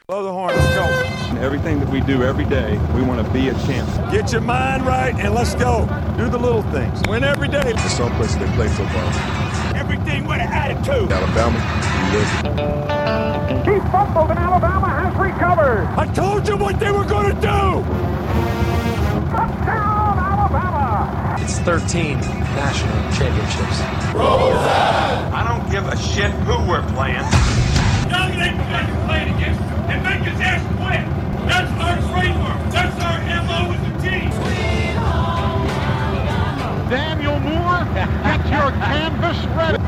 Blow the horn, let's go. Everything that we do every day, we want to be a champion. Get your mind right and let's go. Do the little things. Win every day. There's some places they play football. Everything with an attitude. Alabama, we live. He fumbled and Alabama has recovered. I told you what they were going to do. Touchdown, Alabama. It's 13 national championships. Roll Tide! I don't give a shit who we're playing. Dominate the guys you're playing against and make his ass quit. That's our framework. That's our MO with the team. Daniel Moore, get your canvas ready.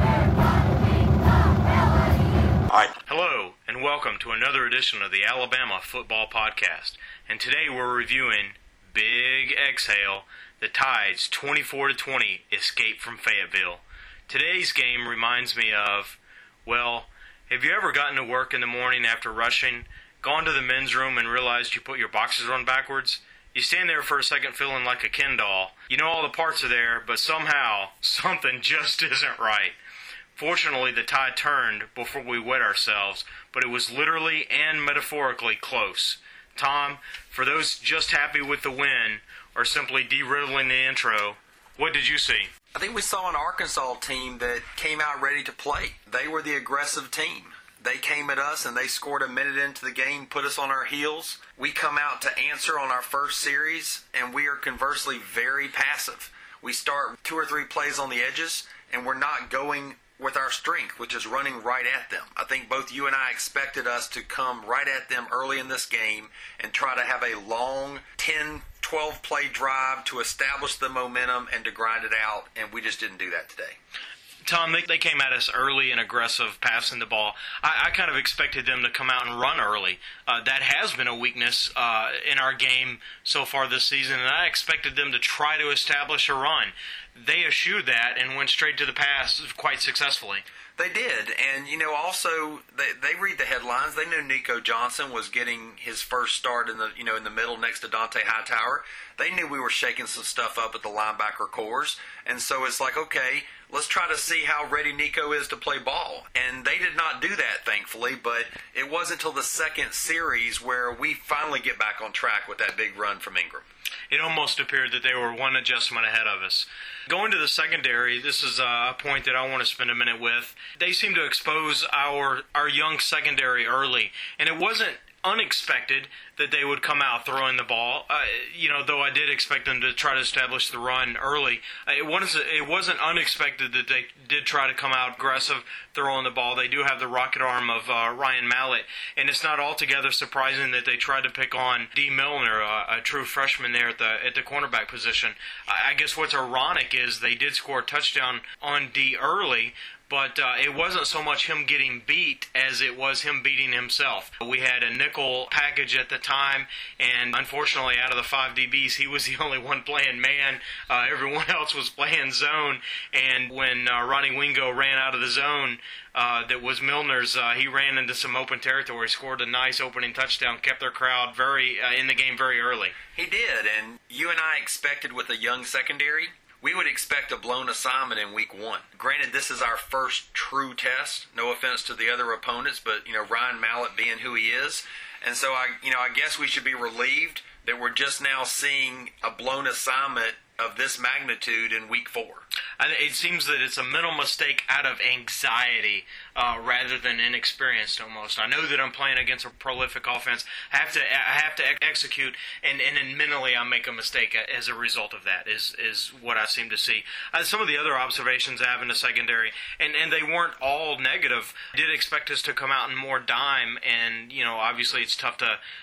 Hello, and welcome to another edition of the Alabama Football Podcast. And today we're reviewing Big Exhale, the Tide's 24-20 escape from Fayetteville. Today's game reminds me of, well, have you ever gotten to work in the morning after rushing, gone to the men's room and realized you put your boxes on backwards? You stand there for a second feeling like a Ken doll. You know all the parts are there, but somehow something just isn't right. Fortunately, the Tide turned before we wet ourselves, but it was literally and metaphorically close. Tom, for those just happy with the win or simply de-riddling the intro, what did you see? I think we saw an Arkansas team that came out ready to play. They were the aggressive team. They came at us and they scored a minute into the game, put us on our heels. We come out to answer on our first series, and we are conversely very passive. We start 2 or 3 plays on the edges, and we're not going with our strength, which is running right at them. I think both you and I expected us to come right at them early in this game and try to have a long 10, 12 play drive to establish the momentum and to grind it out, and we just didn't do that today. Tom, they came at us early and aggressive, passing the ball. I kind of expected them to come out and run early. That has been a weakness in our game so far this season, and I expected them to try to establish a run. They eschewed that and went straight to the pass quite successfully. They did, and also they read the headlines. They knew Nico Johnson was getting his first start in the middle next to Dante Hightower. They knew we were shaking some stuff up at the linebacker cores, and so it's like, okay, let's try to see how ready Nico is to play ball. And they did not do that, thankfully, but it wasn't until the second series where we finally get back on track with that big run from Ingram. It almost appeared that they were one adjustment ahead of us. Going to the secondary, this is a point that I want to spend a minute with. They seem to expose our young secondary early, and it wasn't unexpected that they would come out throwing the ball. Though I did expect them to try to establish the run early, it wasn't unexpected that they did try to come out aggressive throwing the ball. They do have the rocket arm of Ryan Mallett, and it's not altogether surprising that they tried to pick on D. Milner, a true freshman there at the cornerback position. I guess what's ironic is they did score a touchdown on D early, but it wasn't so much him getting beat as it was him beating himself. We had a nickel package at the time, and unfortunately out of the 5 DBs, he was the only one playing man. Everyone else was playing zone, and when Ronnie Wingo ran out of the zone, that was Milner's, he ran into some open territory, scored a nice opening touchdown, kept their crowd in the game very early. He did, and you and I expected with a young secondary, we would expect a blown assignment in week 1. Granted, this is our first true test. No offense to the other opponents, but Ryan Mallett being who he is, and so I guess we should be relieved that we're just now seeing a blown assignment of this magnitude in week 4. It seems that it's a mental mistake out of anxiety rather than inexperienced almost. I know that I'm playing against a prolific offense. I have to execute, and then mentally I make a mistake as a result of that is what I seem to see. Some of the other observations I have in the secondary, and they weren't all negative. I did expect us to come out in more dime, and obviously it's tough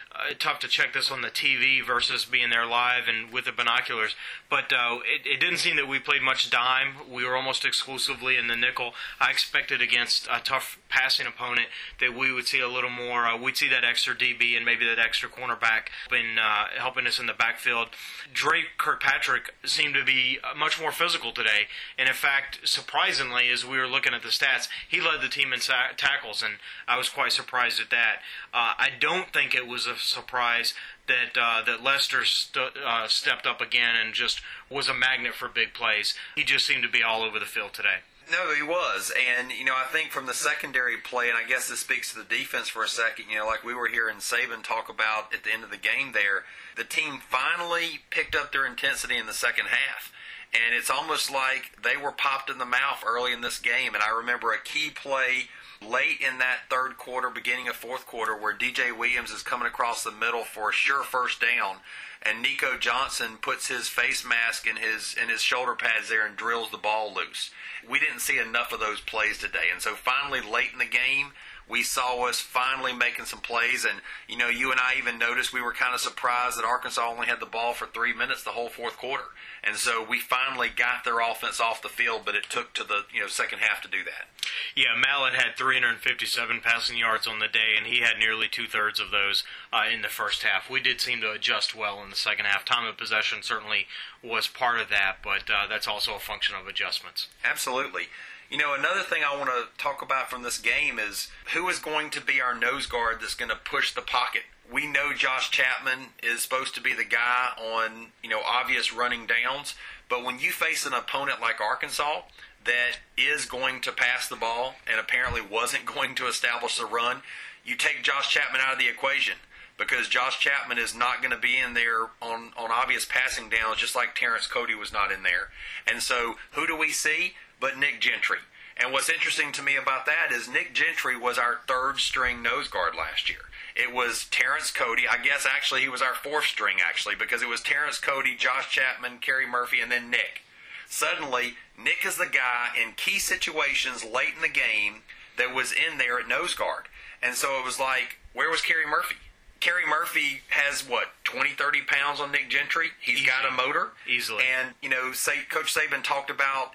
to check this on the TV versus being there live and with the binoculars. But it didn't seem that we played much dime. We were almost exclusively in the nickel. I expected against a tough passing opponent that we would see a little more. We'd see that extra DB and maybe that extra cornerback helping us in the backfield. Drake Kirkpatrick seemed to be much more physical today. And in fact, surprisingly, as we were looking at the stats, he led the team in tackles, and I was quite surprised at that. I don't think it was a surprise that Lester stepped up again and just was a magnet for big plays. He just seemed to be all over the field today. No, he was. And, I think from the secondary play, and I guess this speaks to the defense for a second, like we were hearing Saban talk about at the end of the game there, the team finally picked up their intensity in the second half. And it's almost like they were popped in the mouth early in this game. And I remember a key play late in that third quarter, beginning of fourth quarter, where DJ Williams is coming across the middle for a sure first down. And Nico Johnson puts his face mask in his shoulder pads there and drills the ball loose. We didn't see enough of those plays today. And so finally, late in the game, we saw us finally making some plays. And, you and I even noticed we were kind of surprised that Arkansas only had the ball for 3 minutes the whole fourth quarter. And so we finally got their offense off the field, but it took to the second half to do that. Yeah, Mallett had 357 passing yards on the day, and he had nearly two-thirds of those in the first half. We did seem to adjust well in the second half. Time of possession certainly was part of that, but that's also a function of adjustments. Absolutely. Another thing I want to talk about from this game is who is going to be our nose guard that's going to push the pocket. We know Josh Chapman is supposed to be the guy on, obvious running downs, but when you face an opponent like Arkansas that is going to pass the ball and apparently wasn't going to establish the run, you take Josh Chapman out of the equation because Josh Chapman is not going to be in there on obvious passing downs, just like Terrence Cody was not in there. And so who do we see but Nick Gentry? And what's interesting to me about that is Nick Gentry was our third-string nose guard last year. It was Terrence Cody. I guess actually he was our fourth string because it was Terrence Cody, Josh Chapman, Kerry Murphy, and then Nick. Suddenly, Nick is the guy in key situations late in the game that was in there at nose guard. And so it was like, where was Kerry Murphy? Kerry Murphy has, 20, 30 pounds on Nick Gentry? He's Easily. got a motor. Easily. And, Coach Saban talked about,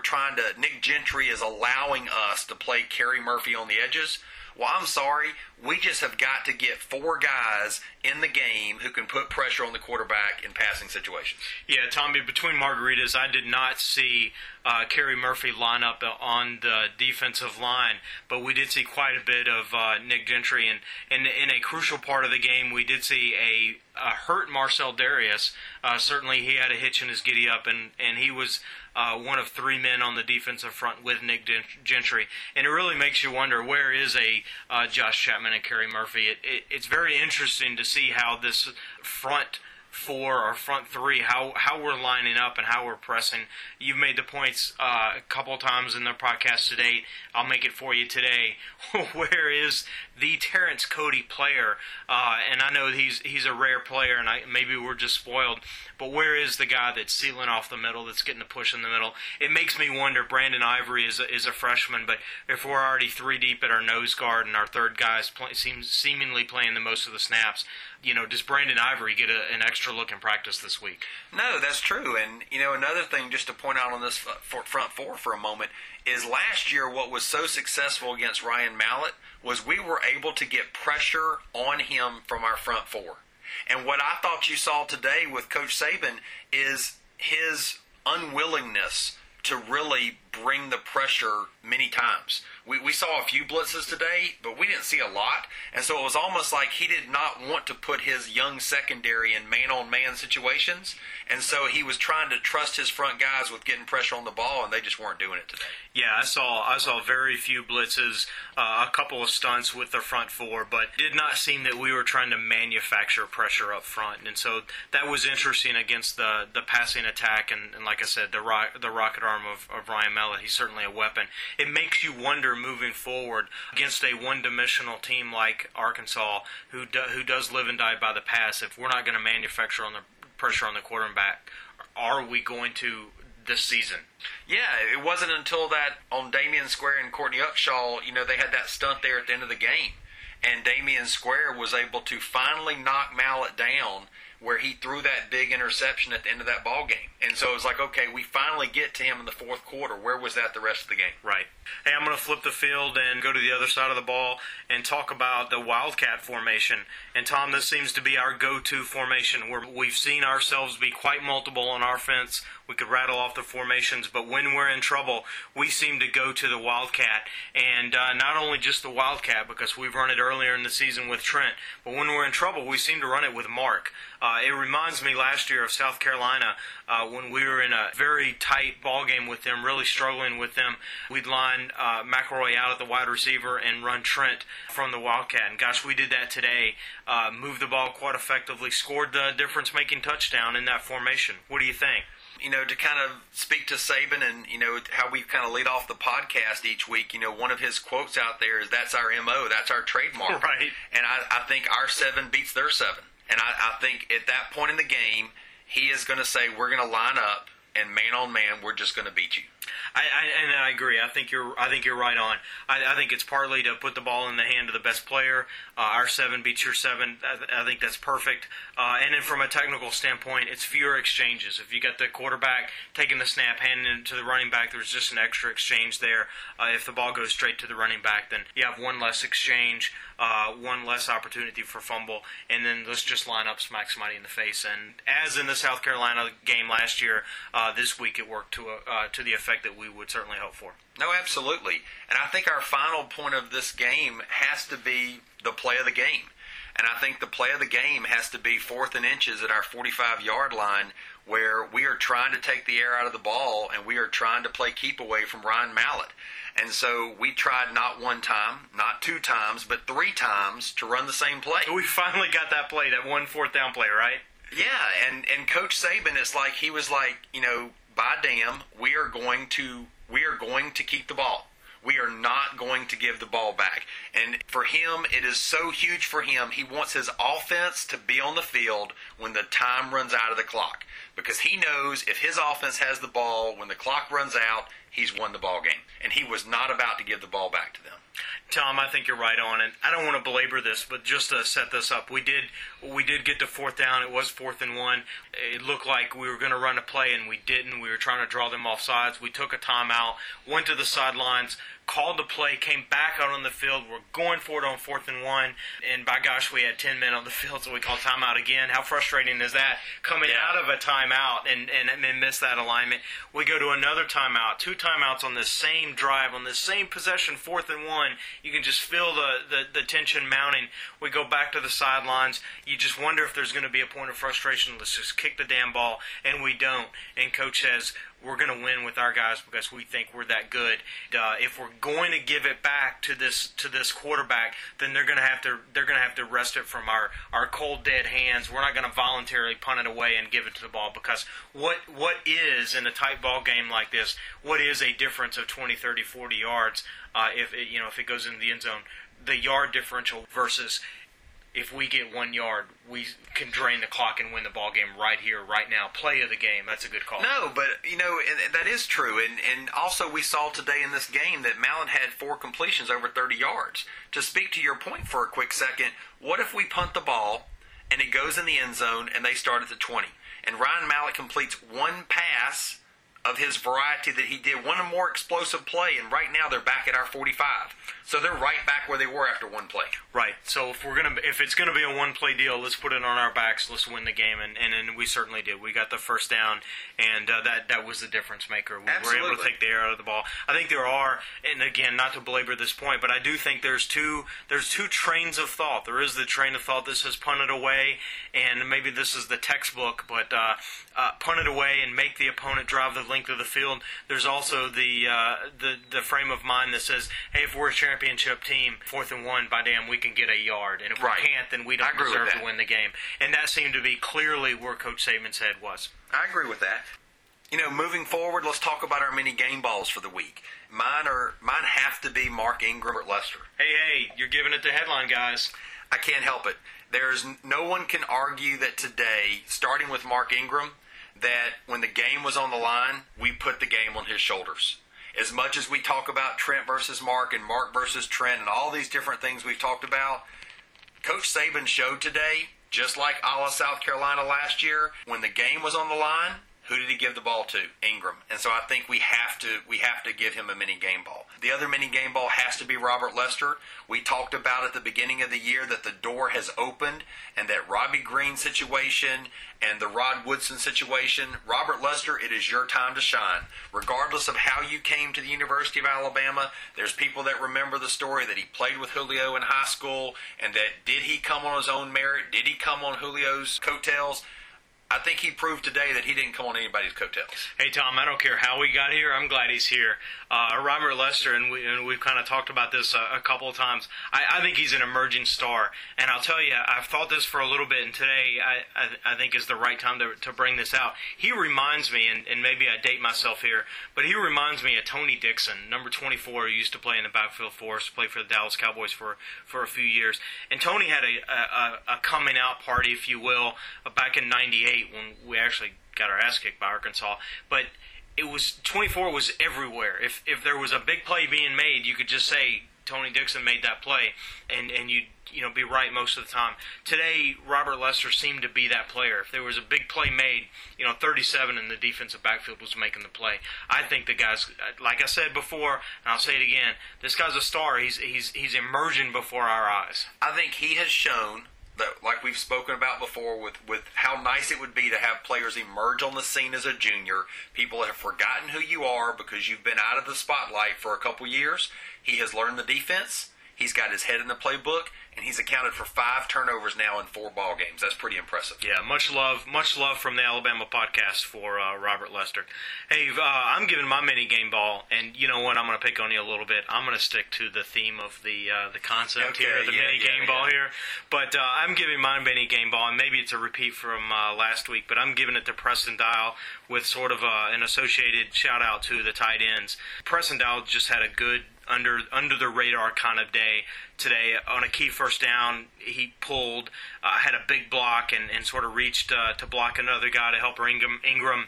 Nick Gentry is allowing us to play Kerry Murphy on the edges. Well, I'm sorry. We just have got to get four guys in the game who can put pressure on the quarterback in passing situations. Yeah, Tommy, between margaritas, I did not see Kerry Murphy line up on the defensive line, but we did see quite a bit of Nick Gentry. And in a crucial part of the game, we did see a hurt Marcel Darius. Certainly he had a hitch in his giddy-up, and he was one of three men on the defensive front with Nick Gentry. And it really makes you wonder, where is a Josh Chapman and Kerry Murphy? It's very interesting to see how this front four or front three, how we're lining up and how we're pressing. You've made the points a couple of times in the podcast to date. I'll make it for you today. Where is the Terrence Cody player? And I know he's a rare player, and maybe we're just spoiled. But where is the guy that's sealing off the middle, that's getting the push in the middle? It makes me wonder. Brandon Ivory is a freshman, but if we're already three deep at our nose guard and our third guy is seemingly playing the most of the snaps, does Brandon Ivory get an extra look in practice this week? No, that's true. And, another thing just to point out on this front four for a moment is last year what was so successful against Ryan Mallett was we were able to get pressure on him from our front four. And what I thought you saw today with Coach Saban is his unwillingness to really bring the pressure many times. We saw a few blitzes today, but we didn't see a lot. And so it was almost like he did not want to put his young secondary in man-on-man situations. And so he was trying to trust his front guys with getting pressure on the ball, and they just weren't doing it today. Yeah, I saw very few blitzes, a couple of stunts with the front four, but did not seem that we were trying to manufacture pressure up front. And so that was interesting against the passing attack, and like I said, the rocket arm of Ryan Mallett. He's certainly a weapon. It makes you wonder moving forward against a one-dimensional team like Arkansas, who does live and die by the pass. If we're not going to manufacture on the pressure on the quarterback, are we going to this season? Yeah, it wasn't until that on Damian Square and Courtney Upshaw, they had that stunt there at the end of the game, and Damian Square was able to finally knock Mallett down where he threw that big interception at the end of that ball game. And so it was like, okay, we finally get to him in the fourth quarter. Where was that the rest of the game? Right. Hey, I'm going to flip the field and go to the other side of the ball and talk about the Wildcat formation. And, Tom, this seems to be our go-to formation where we've seen ourselves be quite multiple on our offense. We could rattle off the formations, but when we're in trouble, we seem to go to the Wildcat. And not only just the Wildcat, because we've run it earlier in the season with Trent, but when we're in trouble, we seem to run it with Mark. It reminds me last year of South Carolina when we were in a very tight ball game with them, really struggling with them. We'd line McElroy out at the wide receiver and run Trent from the Wildcat. And gosh, we did that today. Moved the ball quite effectively, scored the difference-making touchdown in that formation. What do you think? To kind of speak to Saban and, how we kind of lead off the podcast each week, one of his quotes out there is, that's our MO, that's our trademark. Right. And I think our 7 beats their 7. And I think at that point in the game, he is going to say, we're going to line up, and man on man, we're just going to beat you. I agree. I think you're right on. I think it's partly to put the ball in the hand of the best player. Our 7 beats your 7. I think that's perfect. And then from a technical standpoint, it's fewer exchanges. If you got the quarterback taking the snap, handing it to the running back, there's just an extra exchange there. If the ball goes straight to the running back, then you have one less exchange, one less opportunity for fumble, and then let's just line up, smack somebody in the face. And as in the South Carolina game last year, this week it worked to the effect that we would certainly hope for. No, absolutely. And I think our final point of this game has to be the play of the game. And I think the play of the game has to be 4th and inches at our 45-yard line, where we are trying to take the air out of the ball and we are trying to play keep away from Ryan Mallett. And so we tried not 1 time, not 2 times, but 3 times to run the same play. We finally got that play, that 1 4th down play, right? Yeah, and Coach Saban, it's like he was like, by damn, we are going to keep the ball. We are not going to give the ball back. And for him, it is so huge for him. He wants his offense to be on the field when the time runs out of the clock. Because he knows if his offense has the ball, when the clock runs out, he's won the ball game. And he was not about to give the ball back to them. Tom, I think you're right on, and I don't want to belabor this, but just to set this up, we did get to 4th down. It was 4th and 1. It looked like we were going to run a play, and we didn't. We were trying to draw them off sides. We took a timeout, went to the sidelines, called the play, came back out on the field. We're going for it on 4th and 1, and by gosh, we had 10 men on the field, so we called timeout again. How frustrating is that? Coming out of a timeout and miss that alignment. We go to another timeout, 2 timeouts on this same drive, on this same possession, 4th and 1. You can just feel the tension mounting. We go back to the sidelines. You just wonder if there's going to be a point of frustration. Let's just kick the damn ball, and we don't. And Coach says, we're going to win with our guys because we think we're that good. If we're going to give it back to this quarterback, then they're going to have to wrest it from our cold dead hands. We're not going to voluntarily punt it away and give it to the ball, because what is in a tight ball game like this? What is a difference of 20, 30, 40 yards if it goes into the end zone? The yard differential versus if we get 1 yard, we can drain the clock and win the ball game right here, right now. Play of the game. That's a good call. No, but, and that is true. And also we saw today in this game that Mallett had 4 completions over 30 yards. To speak to your point for a quick second, what if we punt the ball and it goes in the end zone and they start at the 20? And Ryan Mallett completes 1 pass of his variety that he did, one more explosive play, and right now they're back at our 45. So they're right back where they were after 1 play. Right. So if it's gonna be a 1-play deal, let's put it on our backs. Let's win the game, and we certainly did. We got the first down, and that was the difference maker. We Absolutely. were able to take the air out of the ball. I think there are, and again, not to belabor this point, but I do think there's two trains of thought. There is the train of thought that says punt it away, and maybe this is the textbook, but punt it away and make the opponent drive the length of the field. There's also the frame of mind that says, hey, if we're a championship team, 4th and 1, by damn, we can get a yard. And if we can't, then we don't deserve to win the game. And that seemed to be clearly where Coach Saban's head was. I agree with that. Moving forward, let's talk about our mini game balls for the week. Mine have to be Mark Ingram at Leicester. Hey, you're giving it the headline, guys. I can't help it. There's no one can argue that today, starting with Mark Ingram, that when the game was on the line, we put the game on his shoulders. As much as we talk about Trent versus Mark and Mark versus Trent and all these different things we've talked about, Coach Saban showed today, just like a la South Carolina last year, when the game was on the line, Who did he give the ball to? Ingram. And so I think we have to give him a mini game ball. The other mini game ball has to be Robert Lester. We talked about at the beginning of the year that the door has opened, and that Robbie Green situation and the Rod Woodson situation. Robert Lester, it is your time to shine. Regardless of how you came to the University of Alabama, there's people that remember the story that he played with Julio in high school, and that did he come on his own merit? Did he come on Julio's coattails? I think he proved today that he didn't come on anybody's coattails. Hey, Tom, I don't care how we got here. I'm glad he's here. Robert Lester, and we've kind of talked about this a couple of times. I think he's an emerging star. And I'll tell you, I've thought this for a little bit, and today I think is the right time to bring this out. He reminds me, and maybe I date myself here, but he reminds me of Tony Dixon, number 24, who used to play in the backfield for us, played for the Dallas Cowboys for a few years. And Tony had a coming out party, if you will, back in '98. When we actually got our ass kicked by Arkansas. But it was 24 was everywhere. If there was a big play being made, you could just say Tony Dixon made that play, and you'd be right most of the time. Today, Robert Lester seemed to be that player. If there was a big play made, 37 in the defensive backfield was making the play. I think the guy's, like I said before, and I'll say it again, this guy's a star. He's emerging before our eyes. I think he has shown that, like we've spoken about before, with how nice it would be to have players emerge on the scene as a junior. People have forgotten who you are because you've been out of the spotlight for a couple years. He has learned the defense. He's got his head in the playbook, and he's accounted for 5 turnovers now in 4 ball games. That's pretty impressive. Yeah, much love from the Alabama podcast for Robert Lester. Hey, I'm giving my mini game ball, and you know what? I'm going to pick on you a little bit. I'm going to stick to the theme of the concept here, the mini game ball here. But I'm giving my mini game ball, and maybe it's a repeat from last week, but I'm giving it to Preston Dial with sort of an associated shout out to the tight ends. Preston Dial just had a good under the radar kind of day today. On a key first down, he pulled, had a big block, and sort of reached to block another guy to help Ingram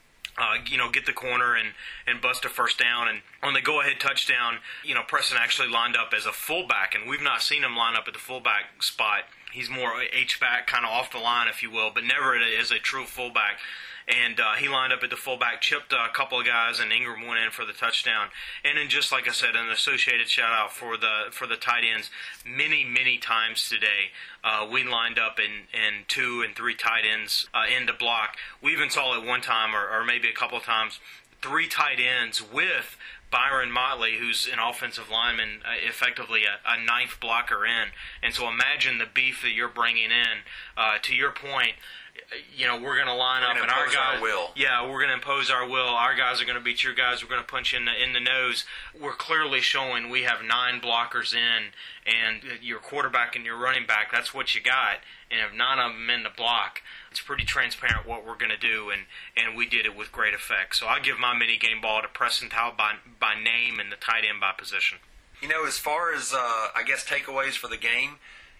get the corner and bust a first down. And on the go-ahead touchdown, Preston actually lined up as a fullback, and we've not seen him line up at the fullback spot. He's more H-back, kind of off the line, if you will, but never as a true fullback. And he lined up at the fullback, chipped a couple of guys, and Ingram went in for the touchdown. And then, just like I said, an associated shout-out for the tight ends. Many times today, we lined up in 2 and 3 tight ends in the block. We even saw it one time, or maybe a couple of times, 3 tight ends with Byron Motley, who's an offensive lineman, effectively a 9th blocker in. And so imagine the beef that you're bringing in. To your point, we're going to line up, and our guys, we're going to impose our will. Our guys are going to beat your guys. We're going to punch you in the nose. We're clearly showing we have 9 blockers in, and your quarterback and your running back, that's what you got. And if 9 of them in the block, it's pretty transparent what we're going to do, and we did it with great effect. So I give my mini game ball to Preston Towle by name and the tight end by position. As far as I guess takeaways for the game,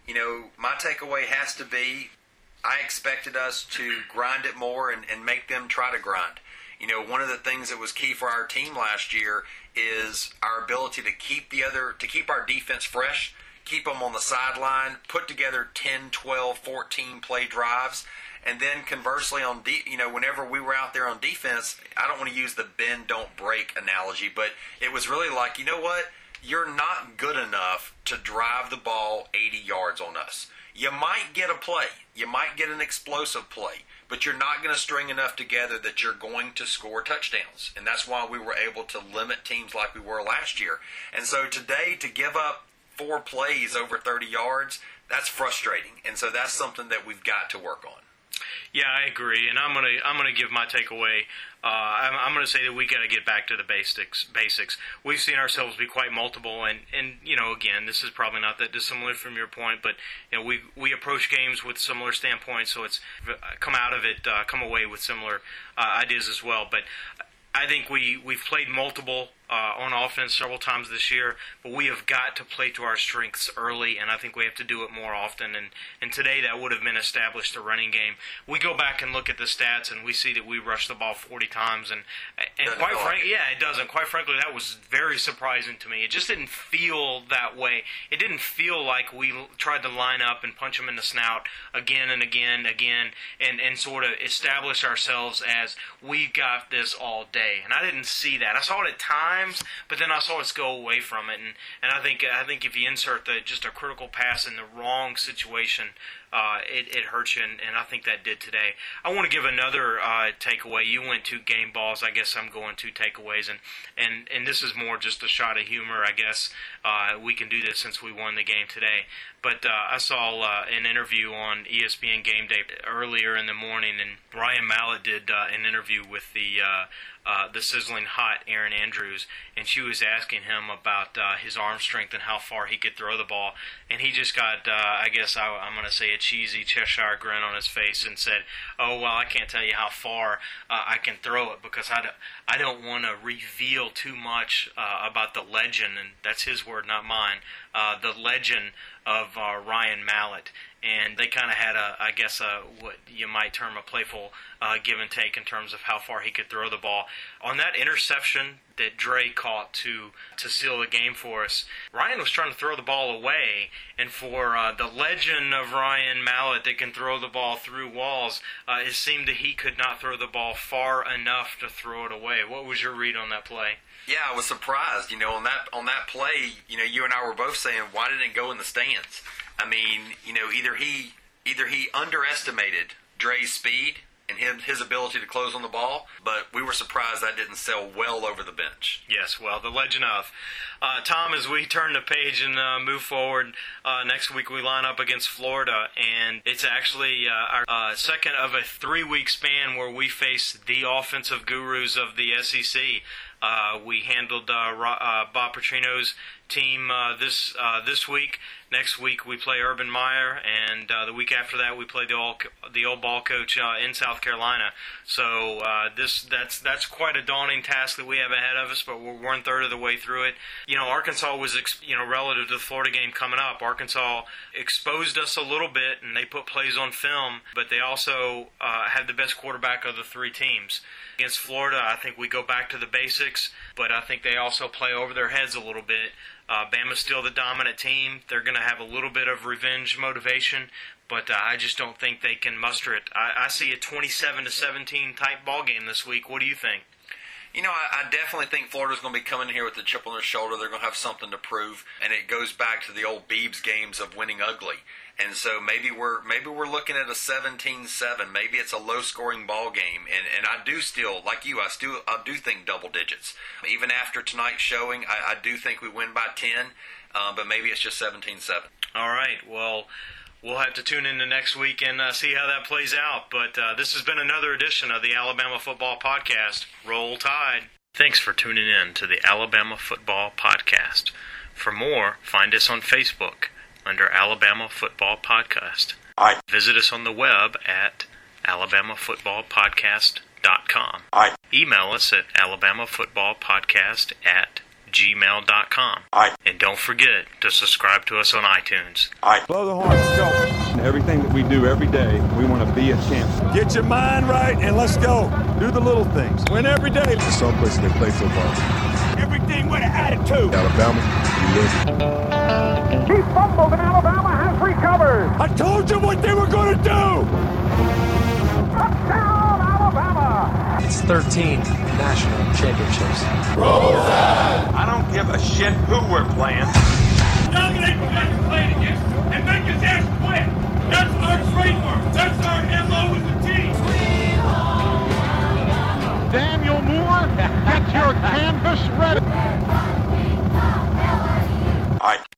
my takeaway has to be, I expected us to grind it more and make them try to grind. One of the things that was key for our team last year is our ability to keep our defense fresh, keep them on the sideline, put together 10, 12, 14 play drives, and then conversely whenever we were out there on defense, I don't want to use the bend don't break analogy, but it was really like, you're not good enough to drive the ball 80 yards on us. You might get a play. You might get an explosive play. But you're not going to string enough together that you're going to score touchdowns. And that's why we were able to limit teams like we were last year. And so today, to give up 4 plays over 30 yards, that's frustrating. And so that's something that we've got to work on. Yeah, I agree, and I'm gonna give my takeaway. I'm gonna say that we got to get back to the basics. We've seen ourselves be quite multiple, and again, this is probably not that dissimilar from your point, but we approach games with similar standpoints, so it's come away with similar ideas as well. But I think we've played multiple on offense several times this year, but we have got to play to our strengths early, and I think we have to do it more often. And today that would have been established the running game. We go back and look at the stats, and we see that we rushed the ball 40 times, and quite frankly, yeah, it doesn't. Quite frankly, that was very surprising to me. It just didn't feel that way. It didn't feel like we tried to line up and punch them in the snout again and again, and sort of establish ourselves as we got this all day. And I didn't see that. I saw it at times, but then I saw us go away from it. And I think if you insert just a critical pass in the wrong situation, it hurts you, and I think that did today. I want to give another takeaway. You went 2 game balls. I guess I'm going 2 takeaways, and this is more just a shot of humor. I guess we can do this since we won the game today. But I saw an interview on ESPN Game Day earlier in the morning, and Ryan Mallett did an interview with the sizzling hot Erin Andrews, and she was asking him about his arm strength and how far he could throw the ball, and he just got, I guess I'm going to say, a cheesy Cheshire grin on his face and said, "Oh, well, I can't tell you how far I can throw it because I don't want to reveal too much about the legend," and that's his word, not mine, the legend of Ryan Mallett. And they kind of had what you might term a playful give and take in terms of how far he could throw the ball. On that interception that Dre caught to seal the game for us, Ryan was trying to throw the ball away, and for the legend of Ryan Mallett that can throw the ball through walls, it seemed that he could not throw the ball far enough to throw it away. What was your read on that play? Yeah, I was surprised. On that play, you and I were both saying, why didn't it go in the stands? I mean, either he underestimated Dre's speed and his ability to close on the ball, but we were surprised that didn't sail well over the bench. Yes, well, the legend of. Tom, as we turn the page and move forward, next week we line up against Florida, and it's actually our second of a 3-week span where we face the offensive gurus of the SEC. We handled Bob Petrino's team this week. Next week we play Urban Meyer, and the week after that we play the old ball coach in South Carolina. So that's quite a daunting task that we have ahead of us, but we're 1/3 of the way through it. Arkansas was relative to the Florida game coming up, Arkansas exposed us a little bit, and they put plays on film, but they also had the best quarterback of the 3 teams. Against Florida, I think we go back to the basics, but I think they also play over their heads a little bit. Bama's still the dominant team. They're going to have a little bit of revenge motivation, but I just don't think they can muster it. I see a 27-17 type ball game this week. What do you think? I definitely think Florida's going to be coming here with a chip on their shoulder. They're going to have something to prove, and it goes back to the old Beebs games of winning ugly. And so maybe we're looking at a 17-7. Maybe it's a low-scoring ball game. And I do still, like you, I do think double digits. Even after tonight's showing, I do think we win by 10, but maybe it's just 17-7. All right. Well, we'll have to tune in to next week and see how that plays out. But this has been another edition of the Alabama Football Podcast. Roll Tide. Thanks for tuning in to the Alabama Football Podcast. For more, find us on Facebook under Alabama Football Podcast. Visit us on the web at alabamafootballpodcast.com. Email us at alabamafootballpodcast@gmail.com. And don't forget to subscribe to us on iTunes. Blow the horn. Let's go. Everything that we do every day, we want to be a champion. Get your mind right and let's go. Do the little things. Win every day. There's some places they play football. Everything with an attitude. Alabama, we live. He fumbled and Alabama has recovered. I told you what they were going to do. Touchdown, Alabama. It's 13 national championships. I don't give a shit who we're playing. Dominate the guy you're playing against and make his ass quit. That's our trademark. That's our MO as a team. Daniel Moore, get your canvas ready.